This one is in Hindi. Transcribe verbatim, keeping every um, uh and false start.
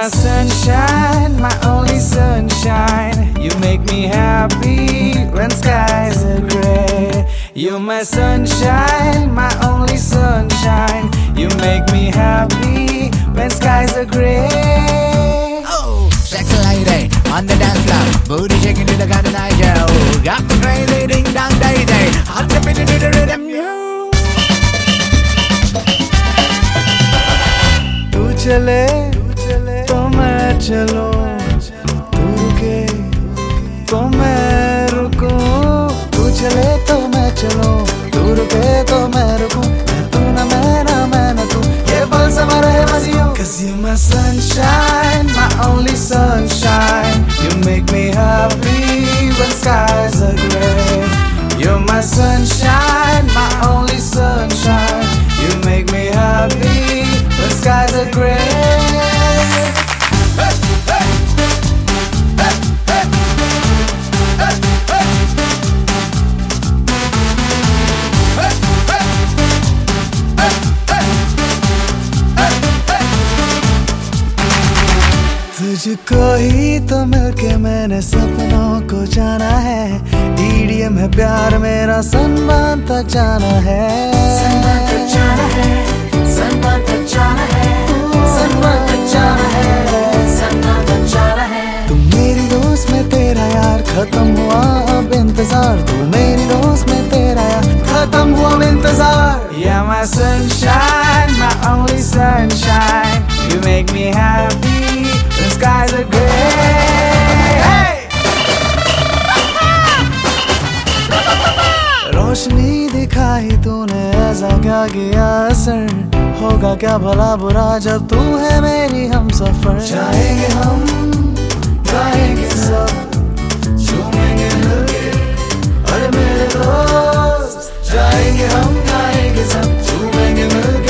my sunshine, my only sunshine. You make me happy when skies are gray. You're my sunshine, my only sunshine. You make me happy when skies are gray. Oh, sexy lady on the dance floor, booty shaking to the kind of night show. Got me crazy, ding dong day day. Hot to be to the rhythm, you. तू चले तो मैं चलूं, तू रुके तो मैं रुकूं. तू चले तो मैं चलूं, तू रुके तो मैं रुकूं. मैं तू ना मैं ना मैं ना तू, ये पल समा रहे मज़ियों. 'Cause you're my sunshine, my only sunshine. You make me happy when skies are gray. You're my sunshine, my only sunshine. You make me happy when skies are gray. तुझको ही तो मिलके मैंने सपनों को जाना है. ईडीएम है प्यार मेरा, सनमान तक जाना है. सनमान तक जाना है, सनमान तक जाना है, सनमान तक जाना है, सनमान तक जाना है. तू मेरी दोस्त में तेरा यार, खत्म हुआ अब इंतजार. तू मेरी दोस्त में तेरा यार, खत्म हुआ अब इंतजार. Yeah, my sunshine, my only sunshine. You make me happy when skies are gray. Hey! रोशनी दिखाई तूने, ऐसा क्या किया असर? होगा क्या भला बुरा जब तू है मेरी हम सफर. जाएंगे हम, गाएंगे सब, झूमेंगे मिलके, अरे मेरे दोस्त. जाएंगे हम, गाएंगे सब, झूमेंगे मिलके.